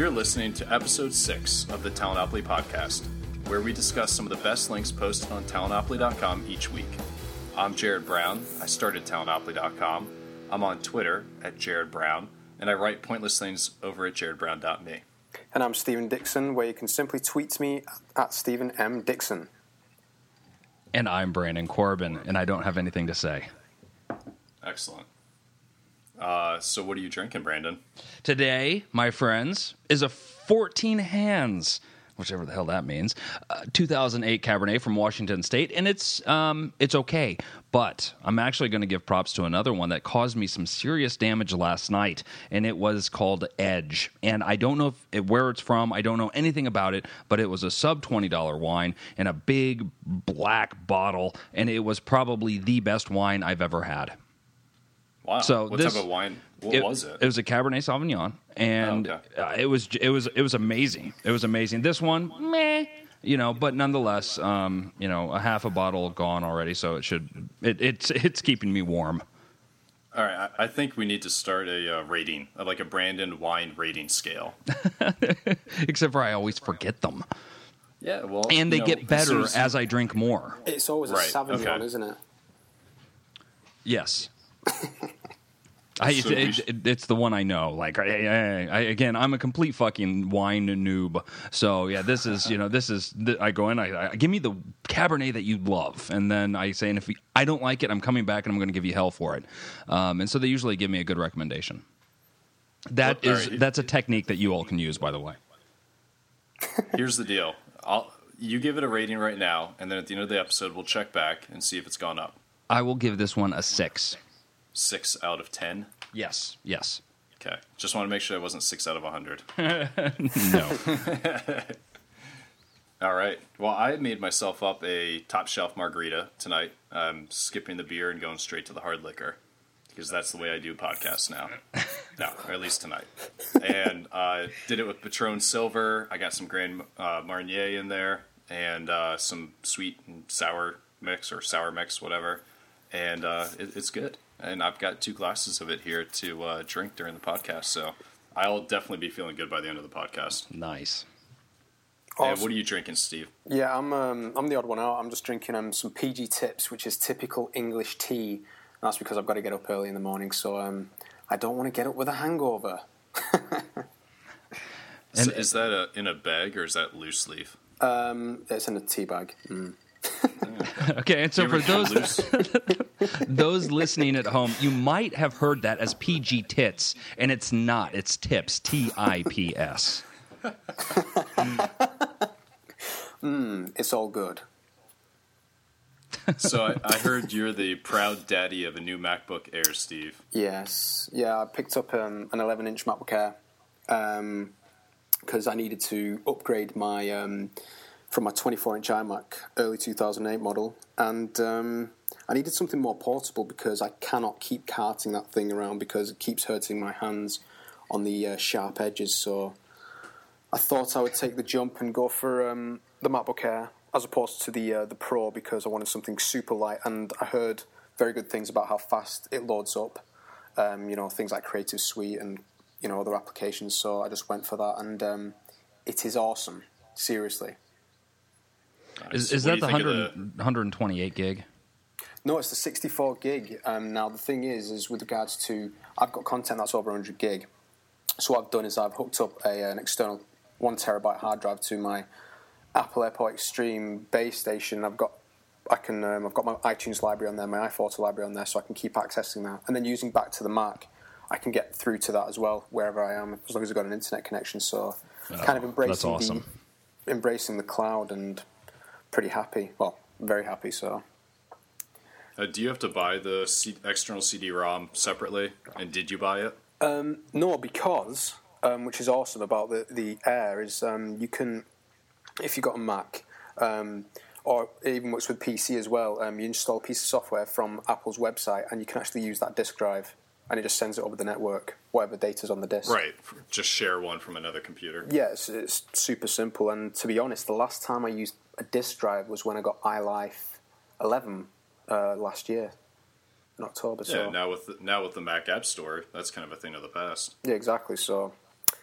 You're listening to episode 6 of the Talanopoly podcast, where we discuss some of the best links posted on Talanopoly.com each week. I'm Jared Brown. I started Talanopoly.com. I'm on Twitter at Jared Brown, and I write pointless things over at jaredbrown.me. And I'm Stephen Dixon, where you can simply tweet me at Stephen M. Dixon. And I'm Brandon Corbin, and I don't have anything to say. Excellent. So what are you drinking, Brandon? Today, my friends, is a 14 Hands, whichever the hell that means, 2008 Cabernet from Washington State, and it's okay. But I'm actually going to give props to another one that caused me some serious damage last night, and it was called Edge. And I don't know where it's from. I don't know anything about it, but it was a sub-$20 wine in a big black bottle, and it was probably the best wine I've ever had. Wow. So what type of wine? What was it? It was a Cabernet Sauvignon, and it was amazing. It was amazing. This one, meh, but nonetheless, a half a bottle gone already, so it's keeping me warm. All right, I think we need to start a rating, like a Brandon wine rating scale. Except for I always forget them. Yeah, well, and they get better as I drink more. It's always a Sauvignon, isn't it? Yes. It's the one I know. Like, again, I'm a complete fucking wine noob. So yeah, this is. I go in. I give me the Cabernet that you love, and then I say, and if I don't like it, I'm coming back and I'm going to give you hell for it. And so they usually give me a good recommendation. That's a technique that you all can use, by the way. Here's the deal. You give it a rating right now, and then at the end of the episode, we'll check back and see if it's gone up. I will give this one a 6. 6 out of 10? Yes. Okay. Just want to make sure it wasn't 6 out of 100. No. All right. Well, I made myself up a top shelf margarita tonight. I'm skipping the beer and going straight to the hard liquor because that's the way I do podcasts now. No, or at least tonight. And did it with Patron Silver. I got some Grand Marnier in there and some sweet and sour mix or sour mix, whatever. And it's good. And I've got 2 glasses of it here to drink during the podcast, so I'll definitely be feeling good by the end of the podcast. Nice. Awesome. And what are you drinking, Steve? Yeah, I'm the odd one out. I'm just drinking some PG Tips, which is typical English tea. And that's because I've got to get up early in the morning, so I don't want to get up with a hangover. So is that in a bag or is that loose leaf? It's in a tea bag. Mm. Okay, and so for those listening at home, you might have heard that as PG Tits, and it's not. It's Tips, Tips. It's all good. So I heard you're the proud daddy of a new MacBook Air, Steve. Yes. Yeah, I picked up an 11-inch MacBook Air because I needed to upgrade my... from my 24-inch iMac, early 2008 model, and I needed something more portable because I cannot keep carting that thing around because it keeps hurting my hands on the sharp edges, so I thought I would take the jump and go for the MacBook Air as opposed to the Pro because I wanted something super light, and I heard very good things about how fast it loads up, things like Creative Suite and, other applications, so I just went for that, and it is awesome, seriously. Is that the 128 gig? No, it's the 64 gig. Now, the thing is with regards to... I've got content that's over 100 gig. So what I've done is I've hooked up an external 1 terabyte hard drive to my Apple AirPort Extreme base station. I've got my iTunes library on there, my iPhoto library on there, so I can keep accessing that. And then using back to the Mac, I can get through to that as well, wherever I am, as long as I've got an internet connection. So kind of embracing the cloud and... pretty happy. Well, very happy, so. Do you have to buy the external CD-ROM separately? And did you buy it? No, because, which is awesome about the Air, is you can, if you've got a Mac, or it even works with PC as well, you install a piece of software from Apple's website and you can actually use that disk drive and it just sends it over the network, whatever data's on the disk. Right, just share one from another computer. Yeah, it's super simple, and to be honest, the last time I used a disk drive was when I got iLife 11 last year in October. Yeah, so now with the Mac App Store, that's kind of a thing of the past. Yeah, exactly. So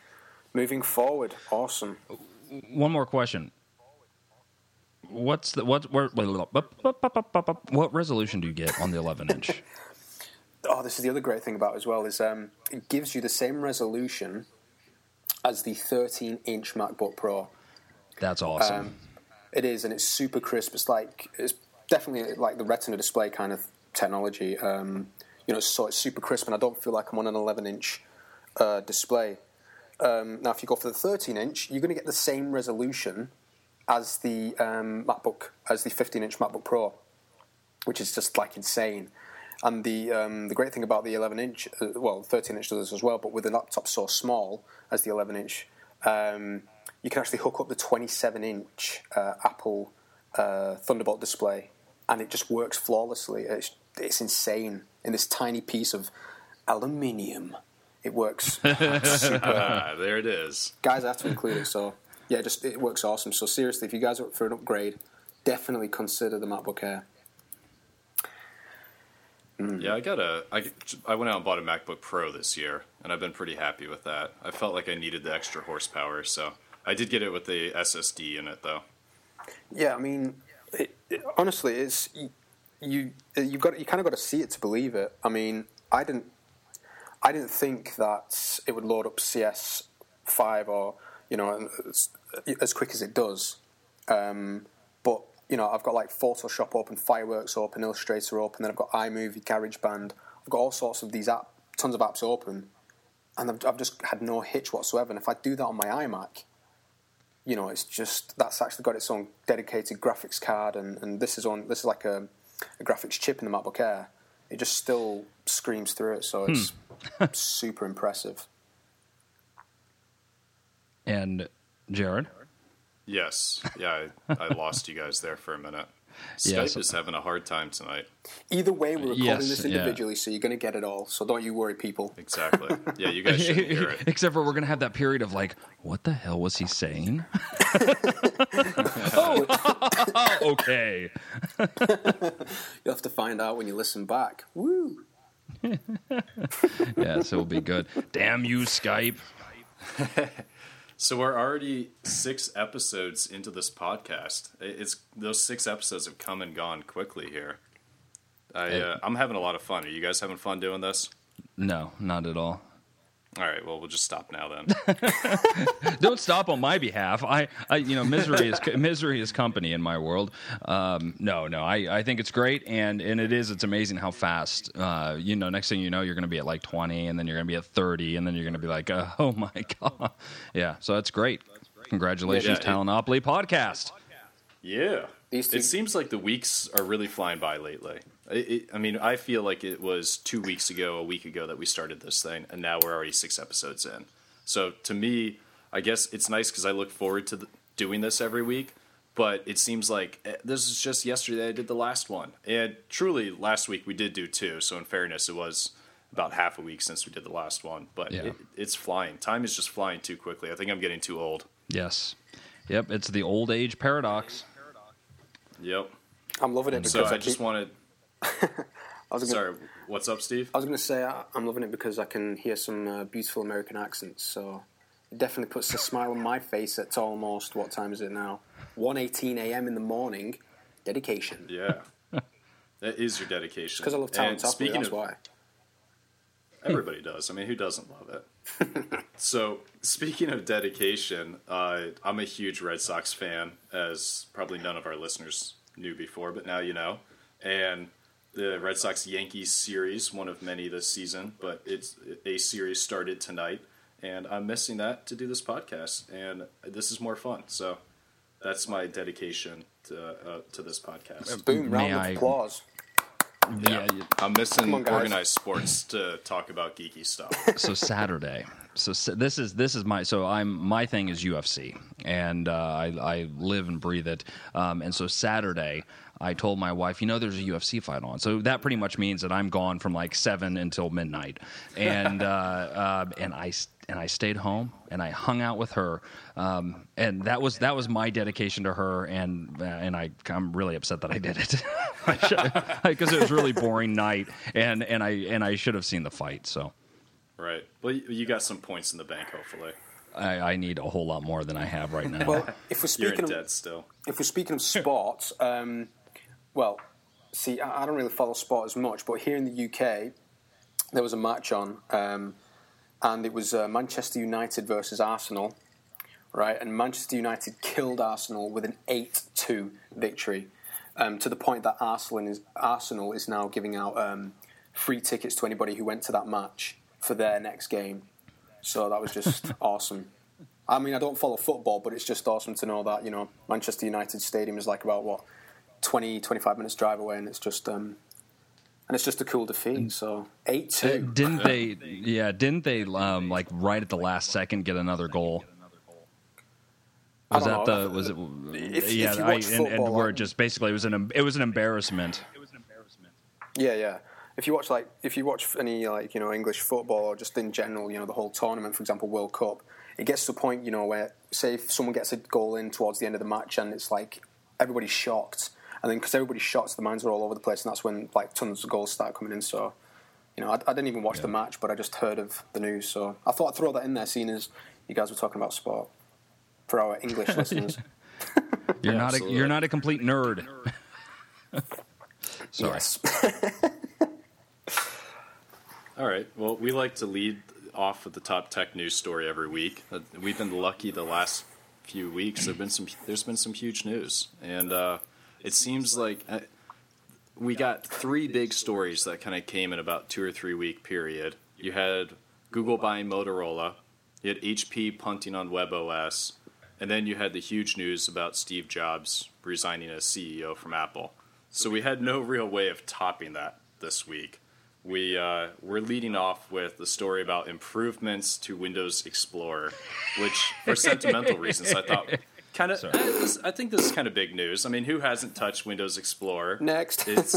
Moving forward, awesome. One more question. What resolution do you get on the 11-inch? Oh, this is the other great thing about it as well, is it gives you the same resolution as the 13-inch MacBook Pro. That's awesome. It is, and it's super crisp. It's definitely like the Retina display kind of technology. So it's super crisp, and I don't feel like I'm on an 11-inch display. Now, if you go for the 13-inch, you're going to get the same resolution as the as the 15-inch MacBook Pro, which is just like insane. And the great thing about the 11-inch, 13-inch does this as well, but with a laptop so small as the 11-inch, you can actually hook up the 27-inch Apple Thunderbolt display, and it just works flawlessly. It's insane. In this tiny piece of aluminium, it works super. There it is. Guys, I have to include it, so yeah, it works awesome. So seriously, if you guys are up for an upgrade, definitely consider the MacBook Air. Yeah, I went out and bought a MacBook Pro this year, and I've been pretty happy with that. I felt like I needed the extra horsepower, so I did get it with the SSD in it, though. Yeah, I mean, honestly, it's you kind of got to see it to believe it. I mean, I didn't think that it would load up CS5 or as quick as it does, but. I've got like Photoshop open, Fireworks open, Illustrator open, then I've got iMovie, GarageBand. I've got all sorts of tons of apps open, and I've just had no hitch whatsoever. And if I do that on my iMac, that's actually got its own dedicated graphics card, and this is like a graphics chip in the MacBook Air. It just still screams through it, so it's super impressive. And Jared? Yes. Yeah, I lost you guys there for a minute. Skype is having a hard time tonight. Either way, we're recording this individually, so you're going to get it all. So don't you worry, people. Exactly. Yeah, you guys shouldn't hear it. Except for we're going to have that period of like, what the hell was he saying? Okay. You'll have to find out when you listen back. Woo! Yeah, so it'll be good. Damn you, Skype. So we're already 6 episodes into this podcast. Those 6 episodes have come and gone quickly here. I'm having a lot of fun. Are you guys having fun doing this? No, not at all. All right, well, we'll just stop now then. Don't stop on my behalf. Misery is company in my world. I think it's great, and it's amazing how fast. Next thing you know, you're going to be at like 20, and then you're going to be at 30, and then you're going to be like, oh my god, yeah. So that's great. Congratulations, Talanopoly Podcast. Yeah, it seems like the weeks are really flying by lately. I feel like it was a week ago that we started this thing, and now we're already 6 episodes in. So to me, I guess it's nice because I look forward to doing this every week, but it seems like this is just yesterday I did the last one. And truly, last week we did do 2, so in fairness, it was about half a week since we did the last one. But it's flying. Time is just flying too quickly. I think I'm getting too old. Yes. Yep, it's the old age paradox. Yep. I'm loving it because so I just wanted... Sorry, what's up, Steve? I was going to say I'm loving it because I can hear some beautiful American accents, so it definitely puts a smile on my face at almost, what time is it now? 1:18 a.m. in the morning. Dedication. Yeah. That is your dedication. Because I love Talanopoly, that's why. Everybody does. I mean, who doesn't love it? So, speaking of dedication, I'm a huge Red Sox fan, as probably none of our listeners knew before, but now you know. And the Red Sox-Yankees series, one of many this season, but a series started tonight, and I'm missing that to do this podcast, and this is more fun. So that's my dedication to this podcast. Boom, round of applause. Yeah, I'm missing organized sports to talk about geeky stuff. So Saturday. So this is my thing is UFC, and I live and breathe it. And so Saturday, I told my wife, there's a UFC fight on. So that pretty much means that I'm gone from like 7 until midnight, and I stayed home and I hung out with her, and that was my dedication to her, and I'm really upset that I did it because it was a really boring night, and I should have seen the fight. So. Right. Well, you got some points in the bank, hopefully. I need a whole lot more than I have right now. Well, if we're You're speaking in of, debt still. if we're speaking of sports, well, see, I don't really follow sport as much, but here in the UK, there was a match on, and it was Manchester United versus Arsenal, right? And Manchester United killed Arsenal with an 8-2 victory, to the point that Arsenal is now giving out free tickets to anybody who went to that match for their next game. So that was just awesome. I mean, I don't follow football, but it's just awesome to know that, Manchester United Stadium is like about, 20, 25 minutes drive away, and it's just a cool defeat. So 8-2. Didn't they like right at the last second get another goal? Was that the? Was it? If you watch football, and where it just basically it was an embarrassment. Yeah. If you watch any English football or just in general, the whole tournament, for example, World Cup, it gets to a point, where say if someone gets a goal in towards the end of the match and it's like everybody's shocked, and then because everybody's shocked, the minds are all over the place, and that's when like tons of goals start coming in. So, I didn't even watch the match, but I just heard of the news, so I thought I'd throw that in there, seeing as you guys were talking about sport for our English listeners. You're not a complete nerd. Sorry. Yes. All right. Well, we like to lead off with the top tech news story every week. We've been lucky the last few weeks. There's been some huge news, and it seems like we got three big stories that kind of came in about 2 or 3 week period. You had Google buying Motorola, you had HP punting on WebOS, and then you had the huge news about Steve Jobs resigning as CEO from Apple. So we had no real way of topping that this week. We're leading off with the story about improvements to Windows Explorer, which, for sentimental reasons, I thought I think this is kind of big news. I mean, who hasn't touched Windows Explorer? Next, it's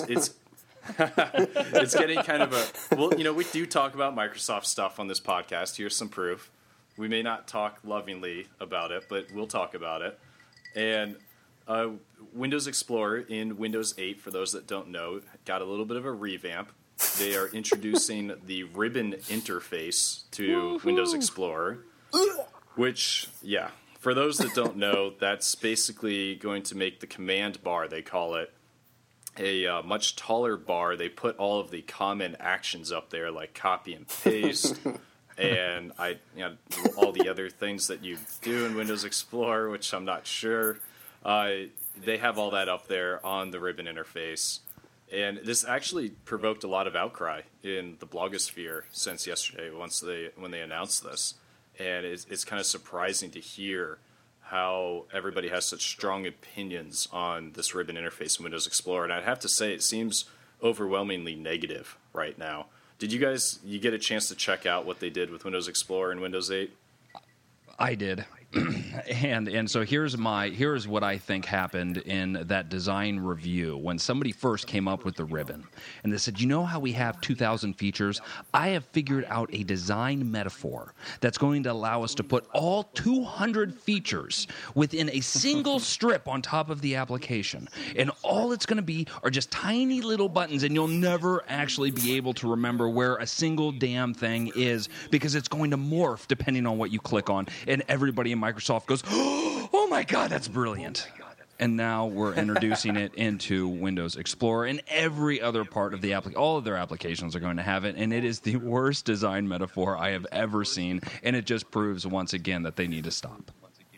it's getting kind of a we do talk about Microsoft stuff on this podcast. Here's some proof. We may not talk lovingly about it, but we'll talk about it. And Windows Explorer in Windows 8, for those that don't know, got a little bit of a revamp. They are introducing the ribbon interface to Windows Explorer, which, for those that don't know, that's basically going to make the command bar, they call it, a much taller bar. They put all of the common actions up there, like copy and paste, and all the other things that you do in Windows Explorer, which I'm not sure. They have all that up there on the ribbon interface. And this actually provoked a lot of outcry in the blogosphere since yesterday when they announced this. And it's kind of surprising to hear how everybody has such strong opinions on this ribbon interface in Windows Explorer. And I'd have to say it seems overwhelmingly negative right now. Did you get a chance to check out what they did with Windows Explorer and Windows 8? I did. And so here's what I think happened in that design review when somebody first came up with the ribbon. And they said, how we have 2,000 features? I have figured out a design metaphor that's going to allow us to put all 200 features within a single strip on top of the application. And all it's going to be are just tiny little buttons, and you'll never actually be able to remember where a single damn thing is because it's going to morph depending on what you click on. And everybody in Microsoft goes, oh my God, that's brilliant. And now we're introducing it into Windows Explorer, and every other part of the all of their applications are going to have it, and it is the worst design metaphor I have ever seen, and it just proves once again that they need to stop.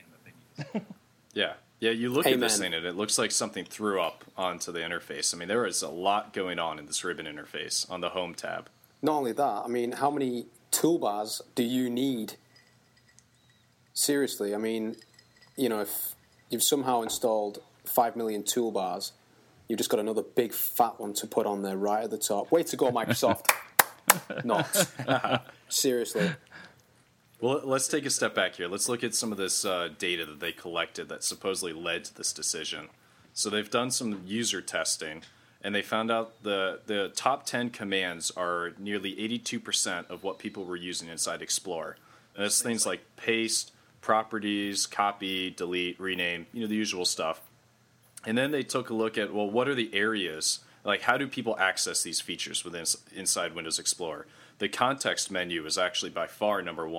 Yeah, you look at this thing, and it looks like something threw up onto the interface. I mean, there is a lot going on in this ribbon interface on the Home tab. Not only that, I mean, how many toolbars do you need? Seriously, I mean, if you've somehow installed 5 million toolbars, you've just got another big fat one to put on there right at the top. Way to go, Microsoft. Not. Seriously. Well, let's take a step back here. Let's look at some of this data that they collected that supposedly led to this decision. So they've done some user testing, and they found out the top 10 commands are nearly 82% of what people were using inside Explorer. And that's things like paste, properties, copy, delete, rename, the usual stuff. And then they took a look at, what are the areas, like how do people access these features inside Windows Explorer? The context menu is actually by far number one.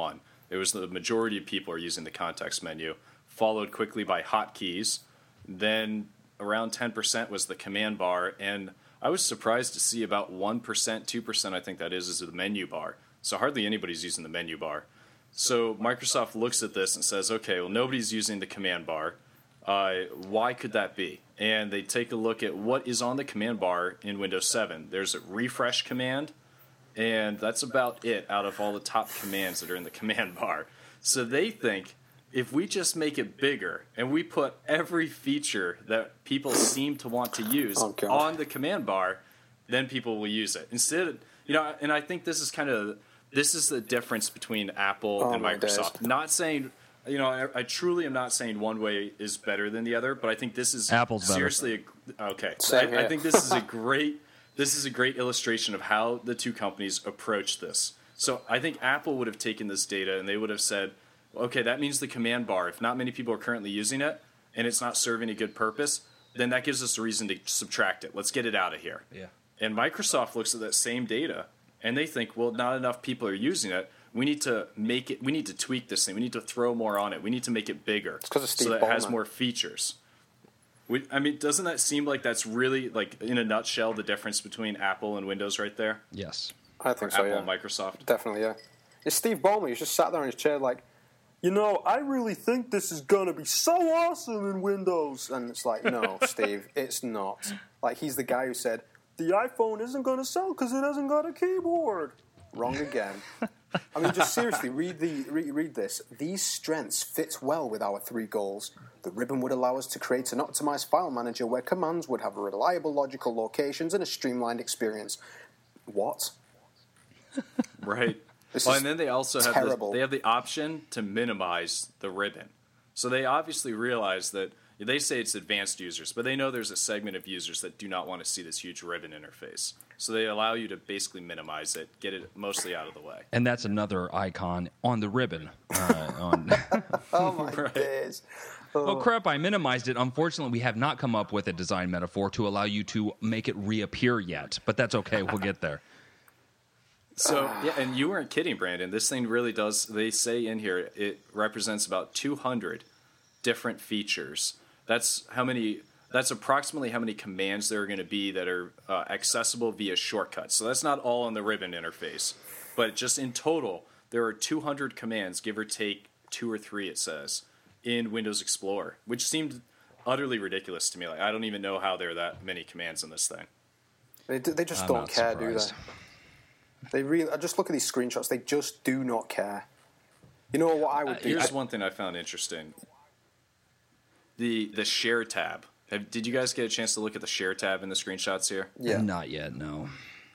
It was the majority of people are using the context menu, followed quickly by hotkeys. Then around 10% was the command bar, and I was surprised to see about 1%, 2%, I think that is the menu bar. So hardly anybody's using the menu bar. So Microsoft looks at this and says, okay, well, nobody's using the command bar. Why could that be? And they take a look at what is on the command bar in Windows 7. There's a refresh command, and that's about it out of all the top commands that are in the command bar. So they think if we just make it bigger and we put every feature that people seem to want to use on the command bar, then people will use it. Instead, and I think this is the difference between Apple and Microsoft. Not saying, I truly am not saying one way is better than the other, but I think this is Apple's seriously better. I think this is a great illustration of how the two companies approach this. So I think Apple would have taken this data and they would have said, okay, that means the command bar, if not many people are currently using it and it's not serving a good purpose, then that gives us a reason to subtract it. Let's get it out of here. Yeah. And Microsoft looks at that same data and they think, well, not enough people are using it. We need to tweak this thing. We need to throw more on it. We need to make it bigger so that it has more features. Doesn't that seem like that's really, like, in a nutshell, the difference between Apple and Windows right there? Yes. I think so, Apple yeah. and Microsoft? Definitely, yeah. It's Steve Ballmer. He's just sat there in his chair like, I really think this is going to be so awesome in Windows. And it's like, no, Steve, it's not. Like, he's the guy who said, the iPhone isn't going to sell because it hasn't got a keyboard. Wrong again. Just seriously, read this. These strengths fit well with our three goals. The ribbon would allow us to create an optimized file manager where commands would have reliable logical locations and a streamlined experience. What? Right. And then they also have terrible. They have the option to minimize the ribbon. So they obviously realize that they say it's advanced users, but they know there's a segment of users that do not want to see this huge ribbon interface. So they allow you to basically minimize it, get it mostly out of the way. And that's another icon on the ribbon. Oh, my days. Oh, crap, I minimized it. Unfortunately, we have not come up with a design metaphor to allow you to make it reappear yet. But that's okay. We'll get there. So, yeah, and you weren't kidding, Brandon. This thing really does, they say in here, it represents about 200 different features. That's approximately how many commands there are going to be that are accessible via shortcuts. So that's not all on the ribbon interface. But just in total, there are 200 commands, give or take 2 or 3, it says, in Windows Explorer, which seemed utterly ridiculous to me. Like, I don't even know how there are that many commands in this thing. They just don't care, surprised. Do they? They really. I just look at these screenshots. They just do not care. You know what I would do? Here's one thing I found interesting. The share tab. Did you guys get a chance to look at the share tab in the screenshots here? Yeah. Not yet, no.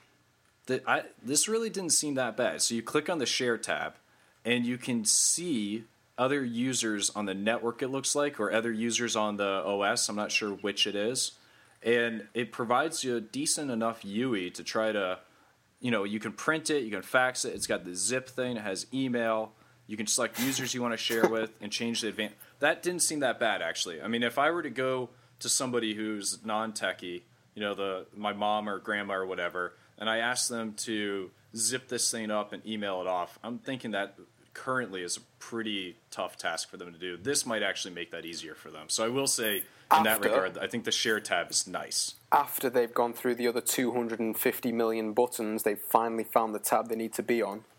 This really didn't seem that bad. So you click on the share tab, and you can see other users on the network, it looks like, or other users on the OS. I'm not sure which it is. And it provides you a decent enough UI to try to, you can print it, you can fax it. It's got the zip thing. It has email. You can select users you want to share with and change the advanced. That didn't seem that bad, actually. If I were to go to somebody who's non-techie, my mom or grandma or whatever, and I ask them to zip this thing up and email it off, I'm thinking that currently is a pretty tough task for them to do. This might actually make that easier for them. So I will say, in that regard, I think the share tab is nice. After they've gone through the other 250 million buttons, they've finally found the tab they need to be on.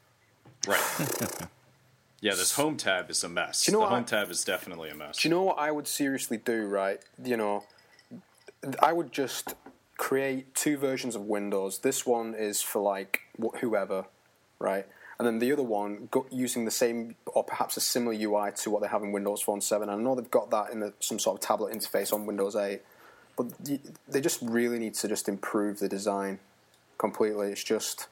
Right. Yeah, this home tab is a mess. The home tab is definitely a mess. Do you know what I would seriously do, right? I would just create 2 versions of Windows. This one is for, whoever, right? And then the other one, using the same or perhaps a similar UI to what they have in Windows Phone 7. I know they've got that in some sort of tablet interface on Windows 8. But they just really need to just improve the design completely. It's just...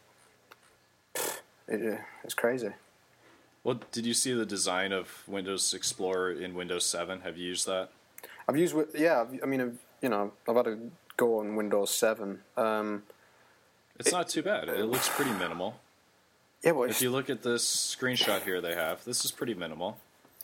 it's crazy. Well, did you see the design of Windows Explorer in Windows 7? Have you used that? I've used... Yeah, I've had a go on Windows 7. It's not too bad. It looks pretty minimal. Yeah, well, if you look at this screenshot here they have, this is pretty minimal.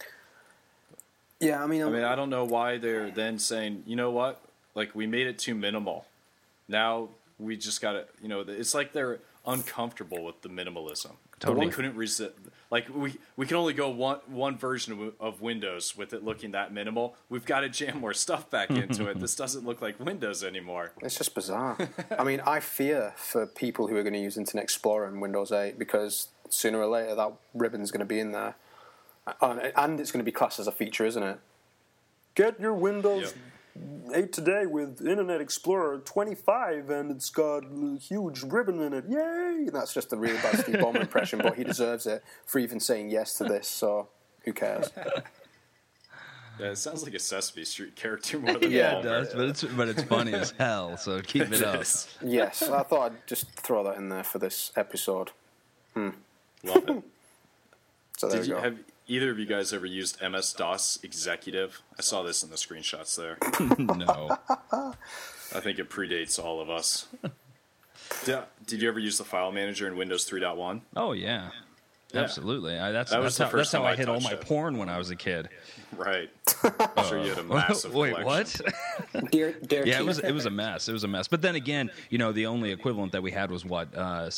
Yeah, I don't know why they're then saying, you know what? We made it too minimal. Now we just got to, it's like they're uncomfortable with the minimalism. Totally. They couldn't resist. Like we can only go one version of Windows with it looking that minimal. We've got to jam more stuff back into it. This doesn't look like Windows anymore. It's just bizarre. I mean, I fear for people who are going to use Internet Explorer in Windows 8 because sooner or later that ribbon's going to be in there. And it's going to be classed as a feature, isn't it? Get your Windows 8 today with Internet Explorer 25 and it's got a huge ribbon in it. Yay! And that's just a really bad Steve Ballmer impression, but he deserves it for even saying yes to this, so who cares? Yeah, it sounds like a Sesame Street character more than Yeah, Ballmer. it does, but it's funny as hell, so keep it up. Yes, I thought I'd just throw that in there for this episode. Love it. So there we go. Have either of you guys ever used MS-DOS Executive? I saw this in the screenshots there. No. I think it predates all of us. Did you ever use the file manager in Windows 3.1? Oh, yeah. Yeah. Absolutely. That was That's the how, first that's how time I I hit all touched my it. porn when I was a kid. Right. I'm sure you had a massive Wait, collection. what? Dear Yeah, Keith. it was a mess. It was a mess. But then again, the only equivalent that we had was what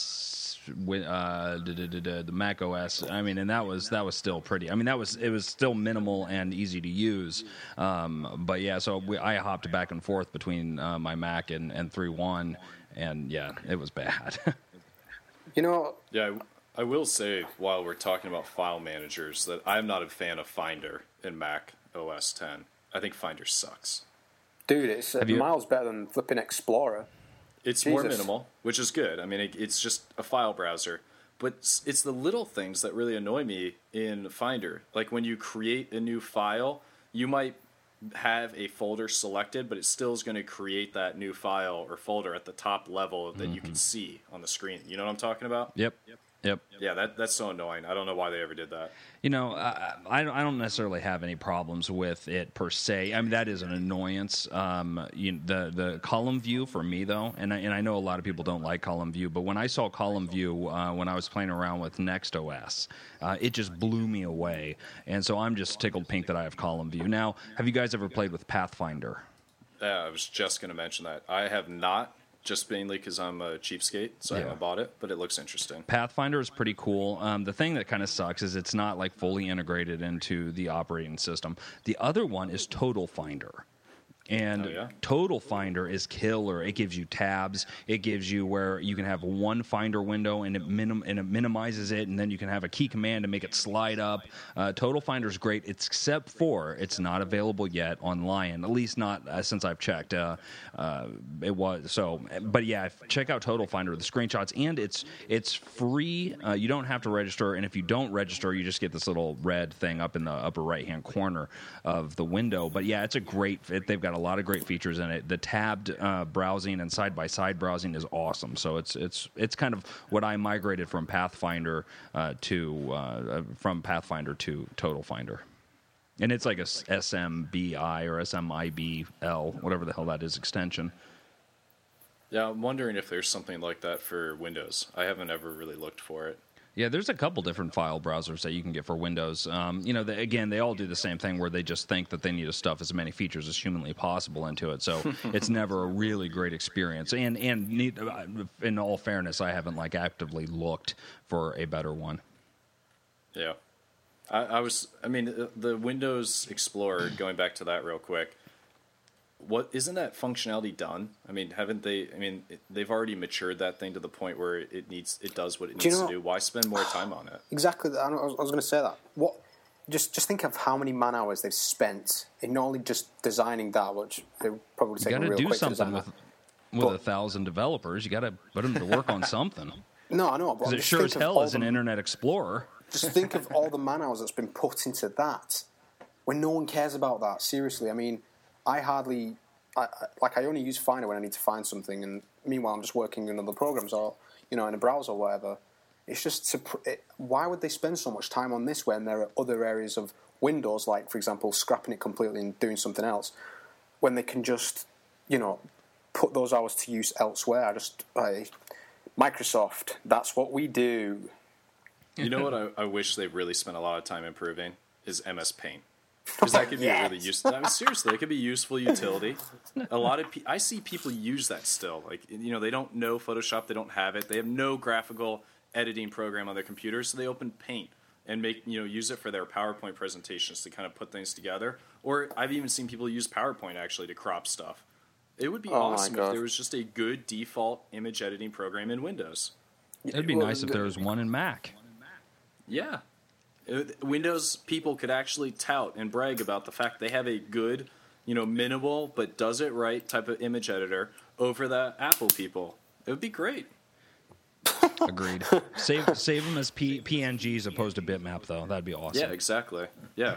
the Mac OS. I mean, and that was still pretty. I mean, it was still minimal and easy to use. But yeah, so I hopped back and forth between my Mac and 3.1, and yeah, it was bad. Yeah, I will say, while we're talking about file managers, that I'm not a fan of Finder in Mac OS 10. I think Finder sucks. Dude, it's miles better than flipping Explorer. It's more minimal, which is good. I mean, it's just a file browser. But it's the little things that really annoy me in Finder. Like when you create a new file, you might have a folder selected, but it still is going to create that new file or folder at the top level that you can see on the screen. You know what I'm talking about? Yep. Yeah, that's so annoying. I don't know why they ever did that. I don't necessarily have any problems with it per se. I mean, that is an annoyance. The column view for me though, and I know a lot of people don't like column view, but when I saw column view when I was playing around with NextOS, it just blew me away. And so I'm just tickled pink that I have column view. Now, have you guys ever played with Pathfinder? Yeah, I was just going to mention that. I have not. Just mainly because I'm a cheapskate, so I haven't bought it, but it looks interesting. Pathfinder is pretty cool. The thing that kind of sucks is it's not like fully integrated into the operating system. The other one is Total Finder. And Total Finder is killer. It gives you tabs. It gives you where you can have one Finder window and it minimizes it, and then you can have a key command to make it slide up. Total Finder is great, except for it's not available yet on Lion, at least not since I've checked. It was so, but yeah, check out Total Finder, the screenshots, and it's free. You don't have to register, and if you don't register, you just get this little red thing up in the upper right-hand corner of the window. But yeah, it's a great. They've got a lot of great features in it. The tabbed browsing and side-by-side browsing is awesome. So it's kind of what I migrated from Pathfinder to Total Finder. And it's like a SMBI or SMIBL, whatever the hell that is, extension. Yeah, I'm wondering if there's something like that for Windows. I haven't ever really looked for it. Yeah, there's a couple different file browsers that you can get for Windows. They all do the same thing where they just think that they need to stuff as many features as humanly possible into it. So it's never a really great experience. And in all fairness, I haven't actively looked for a better one. Yeah. The Windows Explorer, going back to that real quick, isn't that functionality done? I mean, they've already matured that thing to the point where it does what it needs to do. Why spend more time on it? Exactly. I was going to say that. Just think of how many man hours they've spent in not only just designing that, which they probably take real quick to design. You got to do something with 1,000 developers. You got to put them to work on something. No, I know. Because it sure as hell is an Internet Explorer. Just think of all the man hours that's been put into that when no one cares about that. Seriously, I mean, I only use Finder when I need to find something, and meanwhile I'm just working in other programs or, in a browser or whatever. It's just, why would they spend so much time on this when there are other areas of Windows, like, for example, scrapping it completely and doing something else, when they can just, put those hours to use elsewhere? Microsoft, that's what we do. You know what I wish they really spent a lot of time improving is MS Paint. because that could be a really useful. I mean, seriously, it could be useful utility. A lot of I see people use that still. Like, you know, they don't know Photoshop, they don't have it, they have no graphical editing program on their computer, so they open Paint and use it for their PowerPoint presentations to kind of put things together. Or I've even seen people use PowerPoint actually to crop stuff. It would be awesome if there was just a good default image editing program in Windows. It'd be nice if there was one in Mac. Yeah. Windows people could actually tout and brag about the fact they have a good, minimal but does it right type of image editor over the Apple people. It would be great. Agreed. Save them as PNGs opposed to bitmap, though. That'd be awesome. Yeah, exactly. Yeah.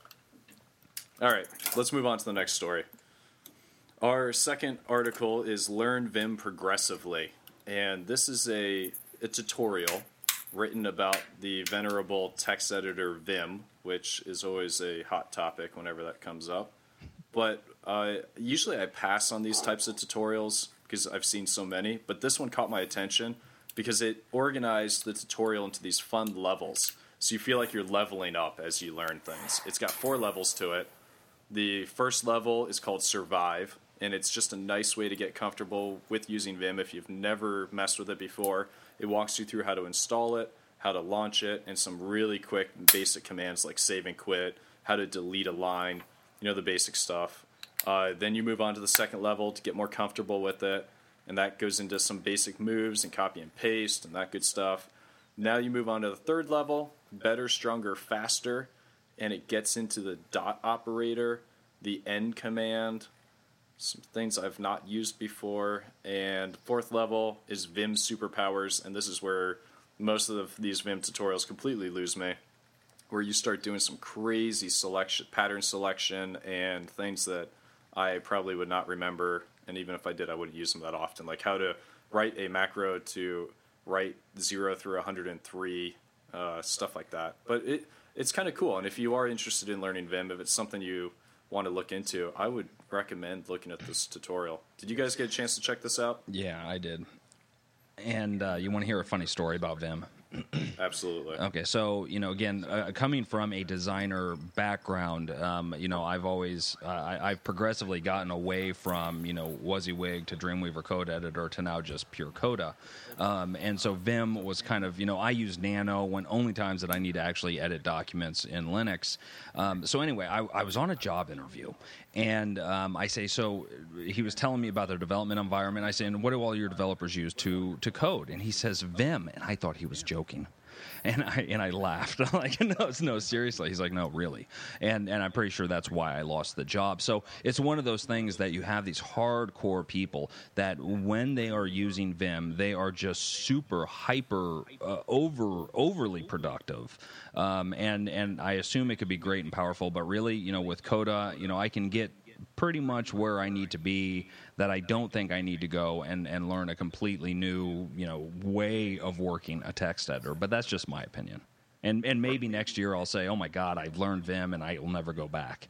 All right, let's move on to the next story. Our second article is Learn Vim Progressively, and this is a tutorial written about the venerable text editor Vim, which is always a hot topic whenever that comes up. But usually I pass on these types of tutorials because I've seen so many, but this one caught my attention because it organized the tutorial into these fun levels. So you feel like you're leveling up as you learn things. It's got 4 levels to it. The first level is called Survive, and it's just a nice way to get comfortable with using Vim if you've never messed with it before. It walks you through how to install it, how to launch it, and some really quick basic commands like save and quit, how to delete a line, the basic stuff. Then you move on to the second level to get more comfortable with it, and that goes into some basic moves and copy and paste and that good stuff. Now you move on to the third level, better, stronger, faster, and it gets into the dot operator, the end command, some things I've not used before, and fourth level is Vim superpowers, and this is where most of these Vim tutorials completely lose me, where you start doing some crazy pattern selection, and things that I probably would not remember, and even if I did, I wouldn't use them that often, like how to write a macro to write 0 through 103, stuff like that. But it's kind of cool, and if you are interested in learning Vim, if it's something you want to look into, I would recommend looking at this tutorial. Did you guys get a chance to check this out? Yeah, I did. And you want to hear a funny story about Vim? Absolutely. Okay, so again, coming from a designer background, I've progressively gotten away from WYSIWYG to Dreamweaver Code Editor to now just pure Coda, and so Vim was kind of I use Nano when only times that I need to actually edit documents in Linux. So anyway, I was on a job interview, and I say, so he was telling me about their development environment. I say, and what do all your developers use to code? And he says Vim, and I thought he was joking. And I laughed. I'm like, no, seriously. He's like, no, really. And I'm pretty sure that's why I lost the job. So it's one of those things that you have these hardcore people that when they are using Vim, they are just super hyper overly productive. And I assume it could be great and powerful, but really, with Coda, I can get pretty much where I need to be, that I don't think I need to go and learn a completely new, way of working a text editor. But that's just my opinion. And maybe next year I'll say, oh my God, I've learned Vim and I will never go back.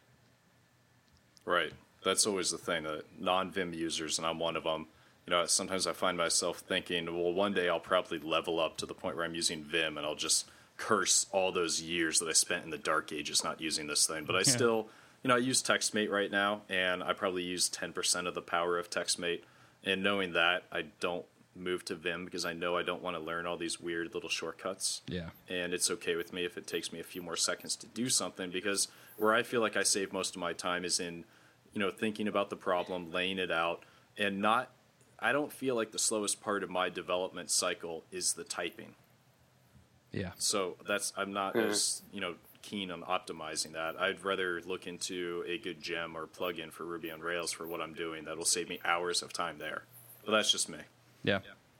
Right. That's always the thing, that non-Vim users, and I'm one of them, sometimes I find myself thinking, well, one day I'll probably level up to the point where I'm using Vim and I'll just curse all those years that I spent in the dark ages not using this thing. But I still... I use TextMate right now, and I probably use 10% of the power of TextMate. And knowing that, I don't move to Vim because I know I don't want to learn all these weird little shortcuts. Yeah. And it's okay with me if it takes me a few more seconds to do something, because where I feel like I save most of my time is in, thinking about the problem, laying it out, and I don't feel like the slowest part of my development cycle is the typing. Yeah. So I'm not as, keen on optimizing that. I'd rather look into a good gem or plugin for Ruby on Rails for what I'm doing that'll save me hours of time there. But that's just me. Yeah.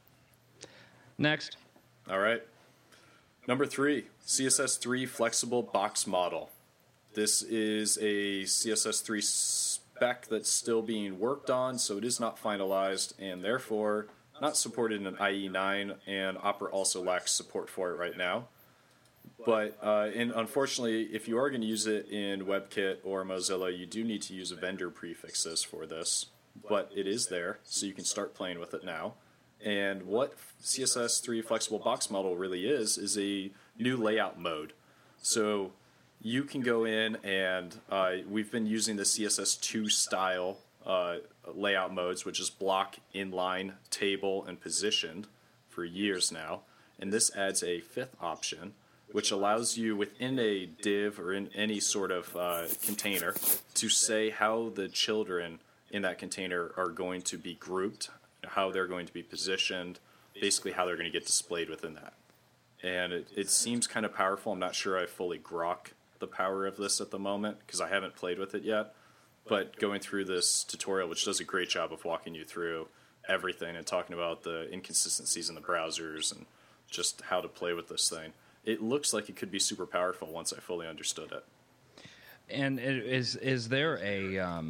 Next. All right. Number 3, CSS3 flexible box model. This is a CSS3 spec that's still being worked on, so it is not finalized and therefore not supported in IE9, and Opera also lacks support for it right now. But and unfortunately, if you are going to use it in WebKit or Mozilla, you do need to use vendor prefixes for this. But it is there, so you can start playing with it now. And what CSS3 Flexible Box Model really is a new layout mode. So you can go in and we've been using the CSS2 style layout modes, which is block, inline, table, and positioned for years now. And this adds a fifth option, which allows you within a div or in any sort of container to say how the children in that container are going to be grouped, how they're going to be positioned, basically how they're going to get displayed within that. And it seems kind of powerful. I'm not sure I fully grok the power of this at the moment because I haven't played with it yet. But going through this tutorial, which does a great job of walking you through everything and talking about the inconsistencies in the browsers and just how to play with this thing, it looks like it could be super powerful once I fully understood it. And is there a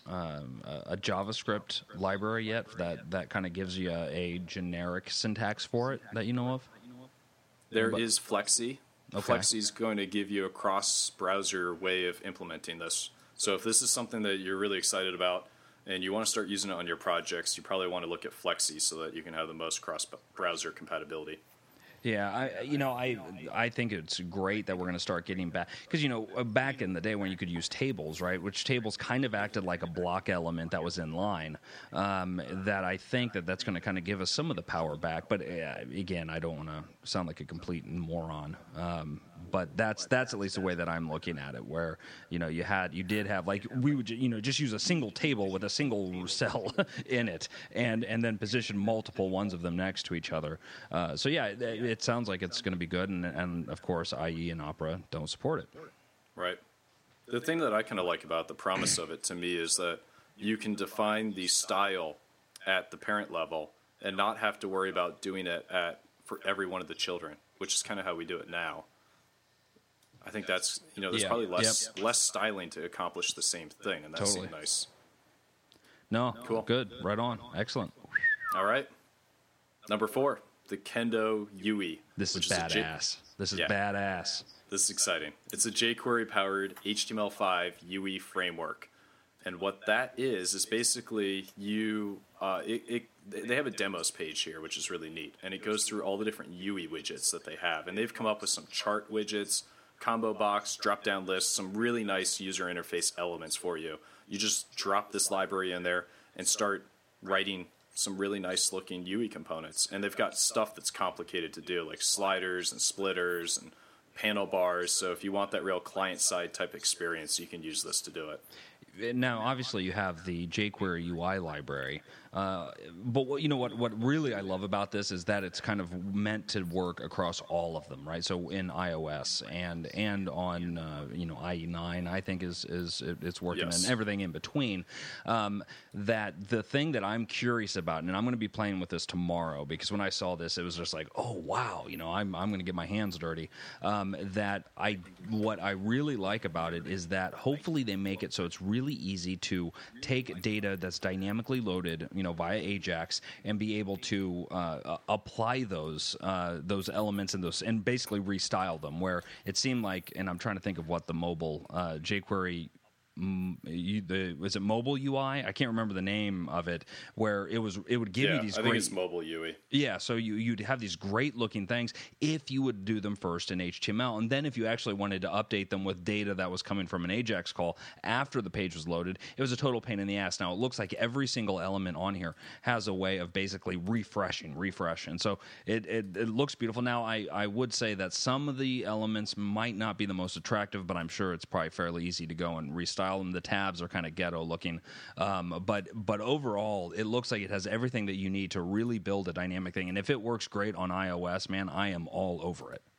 JavaScript library yet that kind of gives you a generic syntax for it that you know of? There is Flexi. Okay. Flexi is going to give you a cross-browser way of implementing this. So if this is something that you're really excited about and you want to start using it on your projects, you probably want to look at Flexi so that you can have the most cross-browser compatibility. Yeah, I think it's great that we're going to start getting back, because back in the day when you could use tables, right, which tables kind of acted like a block element that was in line, that I think that's going to kind of give us some of the power back. But again, I don't want to sound like a complete moron. But that's at least the way that I'm looking at it, where you did have, like, we would just use a single table with a single cell in it, and then position multiple ones of them next to each other. So yeah, it sounds like it's going to be good, and of course IE and Opera don't support it. Right. The thing that I kind of like about the promise of it to me is that you can define the style at the parent level and not have to worry about doing it for every one of the children, which is kind of how we do it now. I think that's, there's probably less styling to accomplish the same thing, and that Totally. seems nice. No, Cool. Good, right on, excellent. All right. Number 4, the Kendo UI. This is which badass. This is Yeah. badass. This is exciting. It's a jQuery-powered HTML5 UI framework. And what that is basically they have a demos page here, which is really neat. And it goes through all the different UI widgets that they have. And they've come up with some chart widgets, combo box, drop-down lists, some really nice user interface elements for you. You just drop this library in there and start writing some really nice-looking UI components. And they've got stuff that's complicated to do, like sliders and splitters and panel bars. So if you want that real client-side type experience, you can use this to do it. Now, obviously, you have the jQuery UI library, but what really I love about this is that it's kind of meant to work across all of them, right? So in iOS and on IE9, I think it's working, Yes. and everything in between. That the thing that I'm curious about, and I'm going to be playing with this tomorrow, because when I saw this, it was just like, oh wow, I'm going to get my hands dirty. What I really like about it is that hopefully they make it so it's really easy to take data that's dynamically loaded, via Ajax, and be able to apply those elements and basically restyle them. Where it seemed like, and I'm trying to think of what the mobile jQuery. Was it mobile UI? I can't remember the name of it. Where it would give you these. I think it's mobile UI. Yeah, so you'd have these great looking things if you would do them first in HTML, and then if you actually wanted to update them with data that was coming from an Ajax call after the page was loaded, it was a total pain in the ass. Now it looks like every single element on here has a way of basically refresh, and so it looks beautiful. Now I would say that some of the elements might not be the most attractive, but I'm sure it's probably fairly easy to go and restyle them. The tabs are kind of ghetto looking, but overall it looks like it has everything that you need to really build a dynamic thing. And if it works great on iOS, man, I am all over it.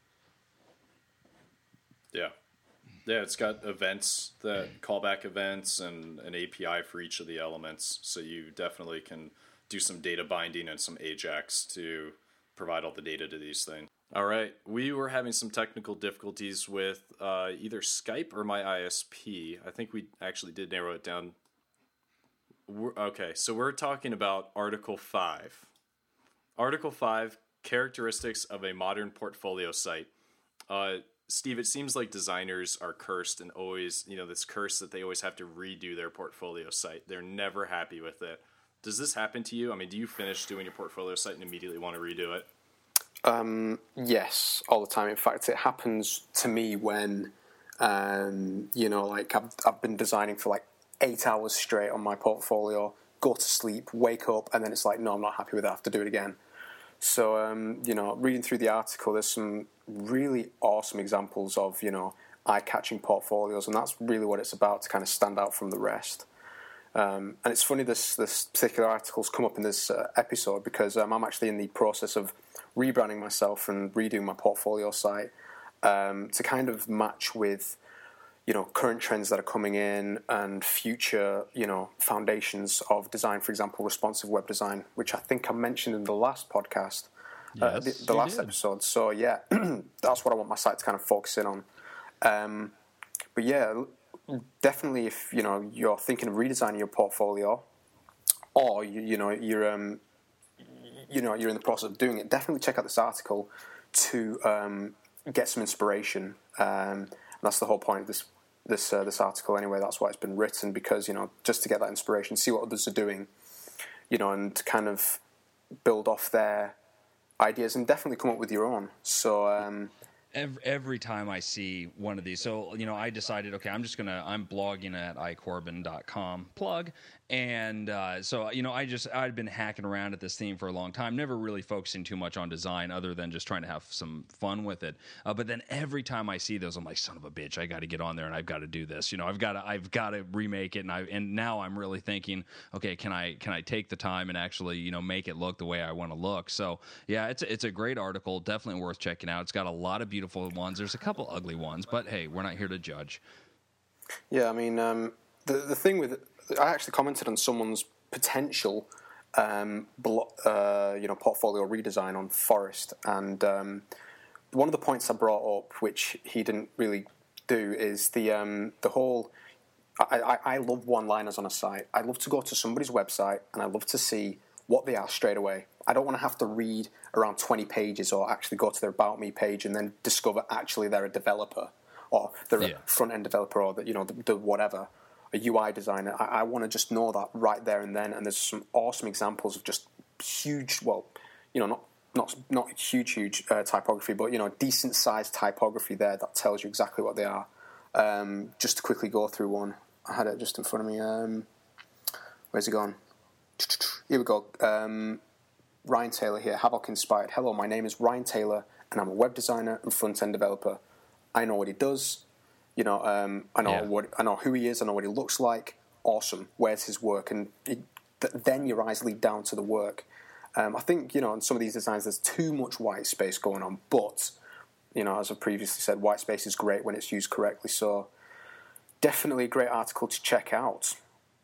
Yeah, it's got events, callback events, and an API for each of the elements. So you definitely can do some data binding and some Ajax to provide all the data to these things. All right, we were having some technical difficulties with either Skype or my ISP. I think we actually did narrow it down. Okay, so we're talking about Article 5. Article 5, characteristics of a modern portfolio site. Steve, it seems like designers are cursed and always, this curse that they always have to redo their portfolio site. They're never happy with it. Does this happen to you? I mean, do you finish doing your portfolio site and immediately want to redo it? Yes, all the time. In fact, it happens to me when You know, like I've been designing for like 8 hours straight on my portfolio, go to sleep, wake up, and then it's like, no, I'm not happy with that, I have to do it again. So, you know, reading through the article, there's some really awesome examples of, you know, eye-catching portfolios, and that's really what it's about, to kind of stand out from the rest. And it's funny this particular article's come up in this episode because I'm actually in the process of rebranding myself and redoing my portfolio site to kind of match with, you know, current trends that are coming in and future, you know, foundations of design. For example, responsive web design, which I think I mentioned in the last podcast, Yes, the last episode. So yeah, that's what I want my site to kind of focus in on. But yeah, definitely, if you know you're thinking of redesigning your portfolio, or you're in the process of doing it, definitely check out this article to get some inspiration. And that's the whole point of this article anyway. That's why it's been written, because, you know, just to get that inspiration, see what others are doing, you know, and kind of build off their ideas and definitely come up with your own. So Every time I see one of these, so, you know, I decided, okay, I'm blogging at iCorbin.com, plug, and so, you know, I'd been hacking around at this theme for a long time, never really focusing too much on design other than just trying to have some fun with it. But then every time I see those, I'm like, son of a bitch, I got to get on there and I've got to do this. You know, I've got to remake it, and now I'm really thinking, okay, can I take the time and actually, you know, make it look the way I want to look? So yeah, it's a great article, definitely worth checking out. It's got a lot of beautiful ones. There's a couple ugly ones, but hey, we're not here to judge. Yeah, I mean, the thing with I actually commented on someone's potential, portfolio redesign on Forest, and one of the points I brought up, which he didn't really do, is the whole. I love one-liners on a site. I love to go to somebody's website and I love to see what they are straight away. I don't want to have to read around 20 pages or actually go to their About Me page and then discover actually they're a developer or they're a front-end developer or the whatever, a UI designer. I want to just know that right there and then. And there's some awesome examples of just huge, well, you know, not huge typography, but, you know, decent-sized typography there that tells you exactly what they are. Just to quickly go through one. I had it just in front of me. Where's it gone? Here we go. Ryan Taylor here, Havok Inspired. Hello, my name is Ryan Taylor, and I'm a web designer and front-end developer. I know what he does. You know, I know who he is. I know what he looks like. Awesome. Where's his work? And then your eyes lead down to the work. I think, you know, in some of these designs, there's too much white space going on. But, you know, as I previously said, white space is great when it's used correctly. So definitely a great article to check out.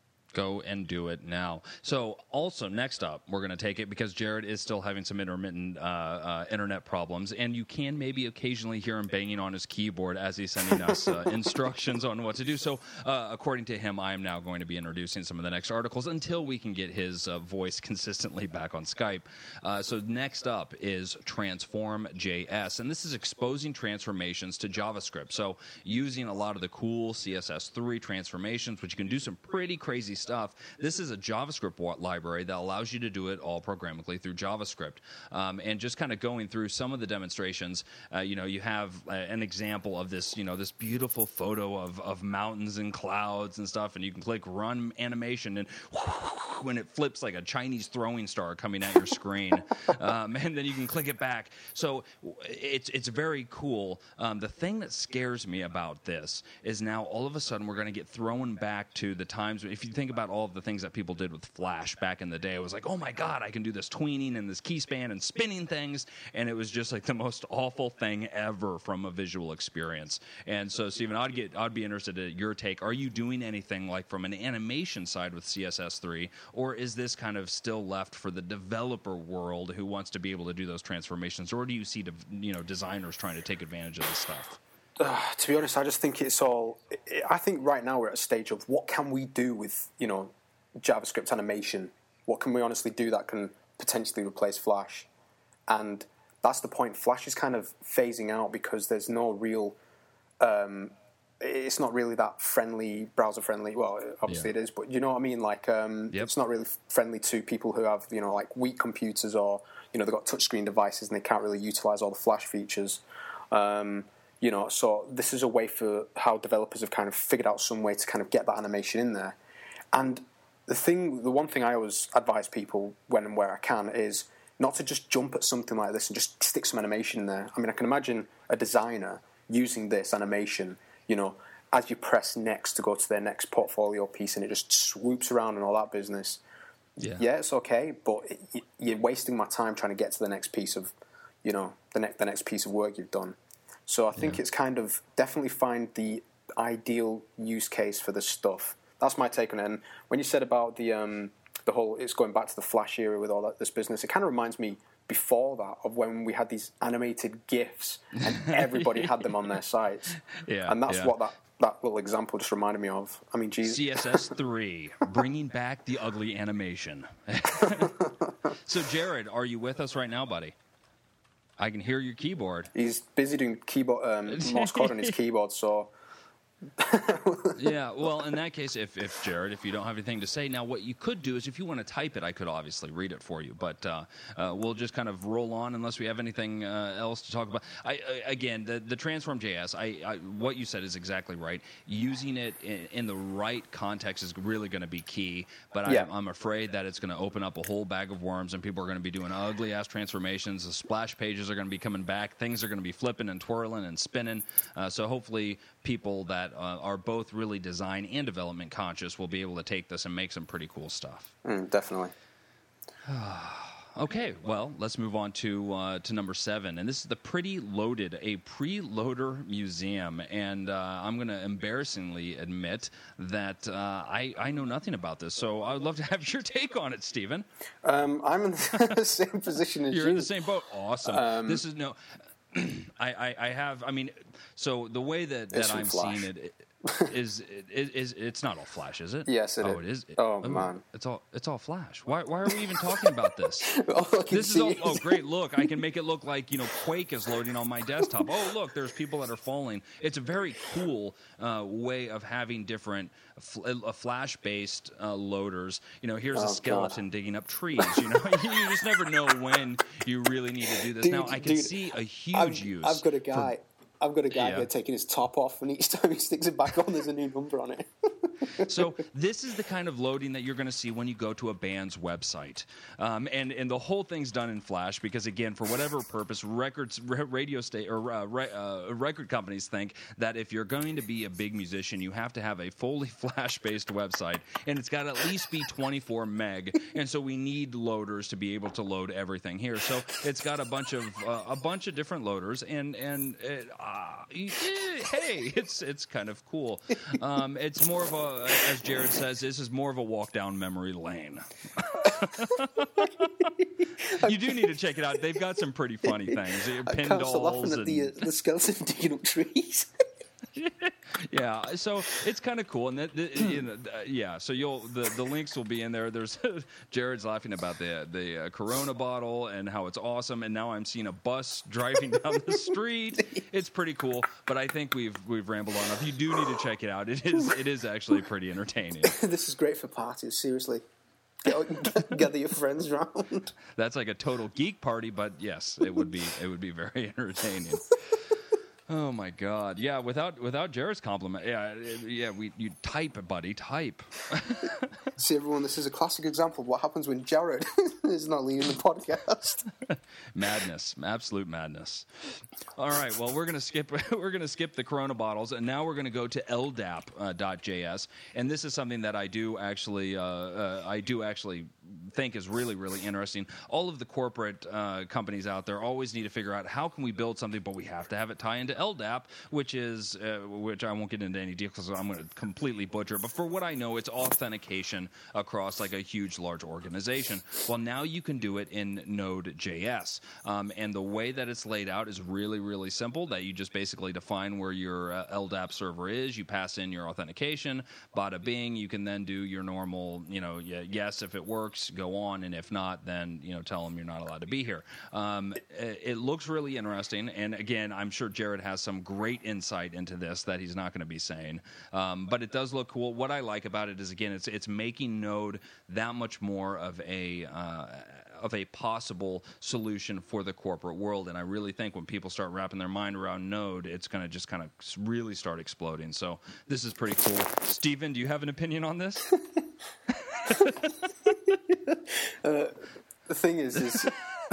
Go and do it now. So also next up, we're going to take it because Jared is still having some intermittent internet problems, and you can maybe occasionally hear him banging on his keyboard as he's sending us instructions on what to do. So according to him, I am now going to be introducing some of the next articles until we can get his voice consistently back on Skype. So next up is Transform.js, and this is exposing transformations to JavaScript. So using a lot of the cool CSS3 transformations, which you can do some pretty crazy stuff. This is a JavaScript library that allows you to do it all programmatically through JavaScript. And just kind of going through some of the demonstrations, you know, you have an example of this, you know, this beautiful photo of mountains and clouds and stuff, and you can click run animation, and when it flips like a Chinese throwing star coming at your screen, and then you can click it back. So it's very cool. The thing that scares me about this is now all of a sudden we're going to get thrown back to the times, if you think about all of the things that people did with Flash back in the day, it was like, oh my God, I can do this tweening and this key span and spinning things, and it was just like the most awful thing ever from a visual experience. And so, Stephen, I'd be interested in your take. Are you doing anything like from an animation side with CSS3, or is this kind of still left for the developer world who wants to be able to do those transformations, or do you see designers trying to take advantage of this stuff? To be honest, I just think it's all. I think right now we're at a stage of what can we do with, you know, JavaScript animation? What can we honestly do that can potentially replace Flash? And that's the point. Flash is kind of phasing out because there's no real. It's not really that friendly, browser friendly. Well, obviously it is, but you know what I mean. Like, it's not really friendly to people who have, you know, like weak computers or, you know, they've got touchscreen devices and they can't really utilize all the Flash features. So this is a way for how developers have kind of figured out some way to kind of get that animation in there. And the one thing I always advise people when and where I can is not to just jump at something like this and just stick some animation in there. I mean, I can imagine a designer using this animation, as you press next to go to their next portfolio piece and it just swoops around and all that business. Yeah, it's okay, but you're wasting my time trying to get to the next piece of, the next piece of work you've done. So I think it's kind of definitely find the ideal use case for this stuff. That's my take on it. And when you said about the whole, it's going back to the Flash era with all this business, it kind of reminds me before that of when we had these animated GIFs and everybody had them on their sites. Yeah, and that's what that little example just reminded me of. I mean, geez. CSS3, bringing back the ugly animation. So, Jared, are you with us right now, buddy? I can hear your keyboard. He's busy doing keyboard Morse code on his keyboard, so... Yeah, well, in that case, if Jared, if you don't have anything to say, now what you could do is if you want to type it, I could obviously read it for you, but we'll just kind of roll on unless we have anything else to talk about. Again, the Transform.js, what you said is exactly right. Using it in the right context is really going to be key, but I'm afraid that it's going to open up a whole bag of worms and people are going to be doing ugly-ass transformations. The splash pages are going to be coming back. Things are going to be flipping and twirling and spinning. So hopefully people that are both really design and development conscious will be able to take this and make some pretty cool stuff. Definitely. Okay, well, let's move on to number 7, and this is the Pretty Loaded, a preloader museum, and I'm going to embarrassingly admit that I know nothing about this, so I would love to have your take on it, Stephen. I'm in the same position as you. You're in the same boat? Awesome. This is no... I have, I mean, so the way that I'm seeing it is it's not all Flash, is it? Yes, it is. Oh, it is. Oh man, it's all Flash. Why are we even talking about this? This is all great. Look, I can make it look like Quake is loading on my desktop. Oh, look, there's people that are falling. It's a very cool way of having different Flash-based loaders. Here's a skeleton digging up trees. You just never know when you really need to do this. Now I can see a huge use. I've got a guy. Here taking his top off, and each time he sticks it back on, there's a new number on it. So this is the kind of loading that you're going to see when you go to a band's website, and the whole thing's done in Flash because, again, for whatever purpose, record companies think that if you're going to be a big musician, you have to have a fully Flash-based website, and it's got to at least be 24 meg, and so we need loaders to be able to load everything here. So it's got a bunch of different loaders, and hey, it's kind of cool. It's more of a, as Jared says, this is more of a walk down memory lane. You do need to check it out. They've got some pretty funny things. I can't stop laughing at the skeleton digging up trees. Yeah, so it's kind of cool, and so the links will be in there. There's Jared's laughing about the Corona bottle and how it's awesome, and now I'm seeing a bus driving down the street. It's pretty cool, but I think we've rambled on enough. You do need to check it out. It is actually pretty entertaining. This is great for parties. Seriously. Gather your friends around. That's like a total geek party, but yes, it would be very entertaining. Oh my God! Yeah, without Jared's compliment, you type, buddy, type. See, everyone, this is a classic example of what happens when Jared is not leading the podcast. Madness, absolute madness. All right, well, we're gonna skip the Corona bottles, and now we're gonna go to LDAP.js, and this is something that I do actually think is really, really interesting. All of the corporate companies out there always need to figure out how can we build something, but we have to have it tie into LDAP, which I won't get into any details because I'm going to completely butcher it. But for what I know, it's authentication across like a huge, large organization. Well, now you can do it in Node.js. And the way that it's laid out is really, really simple, that you just basically define where your LDAP server is. You pass in your authentication, bada bing. You can then do your normal, yes, if it works, go on. And if not, then, tell them you're not allowed to be here. It looks really interesting. And again, I'm sure Jared has some great insight into this that he's not going to be saying. But it does look cool. What I like about it is, again, it's making Node that much more of a of a possible solution for the corporate world. And I really think when people start wrapping their mind around Node, it's going to just kind of really start exploding. So this is pretty cool. Steven, do you have an opinion on this? The thing is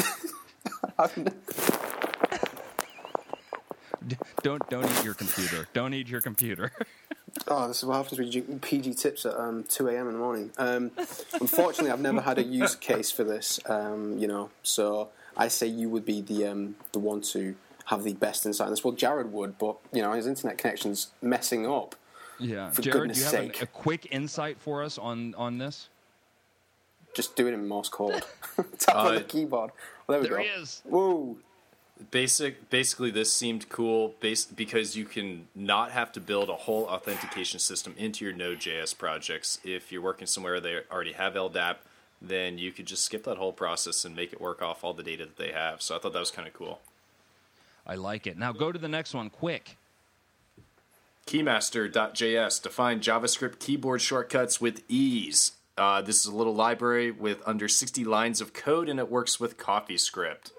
Don't eat your computer. Don't eat your computer. oh, this is what happens when you drink PG tips at 2 a.m. in the morning. Unfortunately, I've never had a use case for this, so I say you would be the one to have the best insight on this. Well, Jared would, but, his internet connection's messing up. Yeah. For Jared, goodness do you have sake. a quick insight for us on this? Just do it in Morse code. Tap on the keyboard. Well, there we There go. he is. Whoa. Basically, this seemed cool because you can not have to build a whole authentication system into your Node.js projects. If you're working somewhere they already have LDAP, then you could just skip that whole process and make it work off all the data that they have. So I thought that was kind of cool. I like it. Now go to the next one, quick. Keymaster.js, define JavaScript keyboard shortcuts with ease. This is a little library with under 60 lines of code, and it works with CoffeeScript.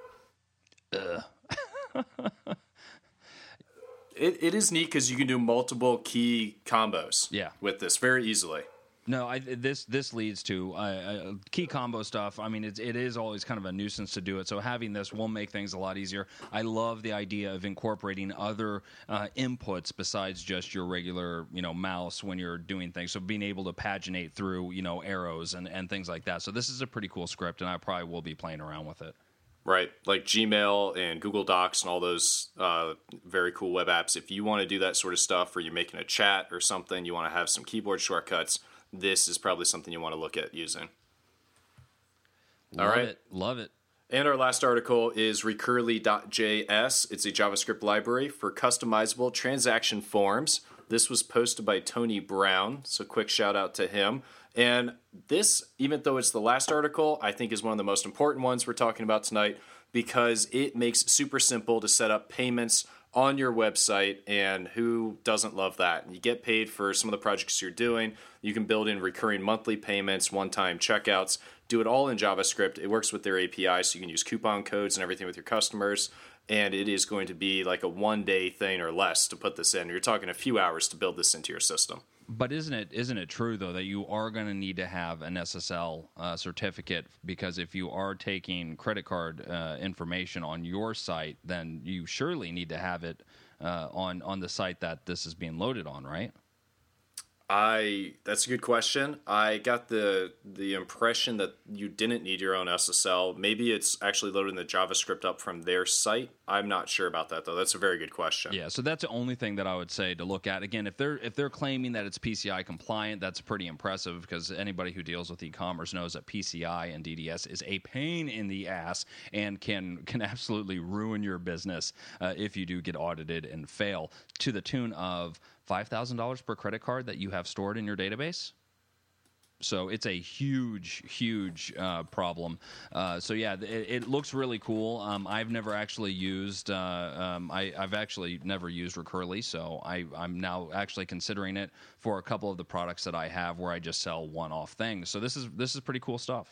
It is neat because you can do multiple key combos with this very easily. No, this leads to key combo stuff. I mean, it is always kind of a nuisance to do it. So having this will make things a lot easier. I love the idea of incorporating other inputs besides just your regular, mouse when you're doing things. So being able to paginate through, arrows and things like that. So this is a pretty cool script, and I probably will be playing around with it. Right, like Gmail and Google Docs and all those very cool web apps. If you want to do that sort of stuff, or you're making a chat or something, you want to have some keyboard shortcuts, this is probably something you want to look at using. Love it. And our last article is Recurly.js. It's a JavaScript library for customizable transaction forms. This was posted by Tony Brown, so quick shout out to him. And this, even though it's the last article, I think is one of the most important ones we're talking about tonight because it makes it super simple to set up payments on your website, and who doesn't love that? You get paid for some of the projects you're doing. You can build in recurring monthly payments, one-time checkouts, do it all in JavaScript. It works with their API, so you can use coupon codes and everything with your customers, and it is going to be like a one-day thing or less to put this in. You're talking a few hours to build this into your system. But isn't it true, though, that you are going to need to have an SSL certificate? Because if you are taking credit card information on your site, then you surely need to have it on the site that this is being loaded on, right? That's a good question. I got the impression that you didn't need your own SSL. Maybe it's actually loading the JavaScript up from their site. I'm not sure about that, though. That's a very good question. Yeah, so that's the only thing that I would say to look at. Again, if they're claiming that it's PCI compliant, that's pretty impressive because anybody who deals with e-commerce knows that PCI and DDS is a pain in the ass and can absolutely ruin your business if you do get audited and fail to the tune of $5,000 per credit card that you have stored in your database. So it's a huge problem. So yeah, it looks really cool. I've never actually used. I've actually never used Recurly, so I'm now actually considering it for a couple of the products that I have where I just sell one-off things. So this is pretty cool stuff.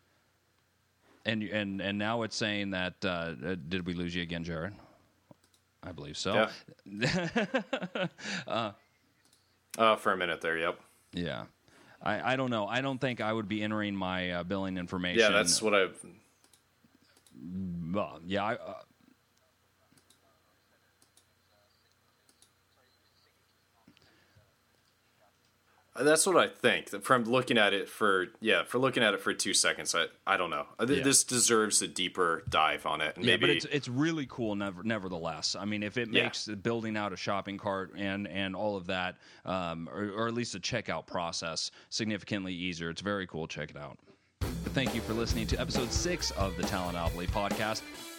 And now it's saying that did we lose you again, Jared? I believe so. Yeah. For a minute there, yep. Yeah. I don't know. I don't think I would be entering my billing information. Yeah, that's what I've... Yeah, That's what I think. From looking at it for 2 seconds, I don't know. This deserves a deeper dive on it. And yeah, maybe... but it's really cool. Nevertheless, I mean, if it makes building out a shopping cart and all of that, or at least the checkout process significantly easier, it's very cool. Check it out. Thank you for listening to episode 6 of the Talent Alpha podcast.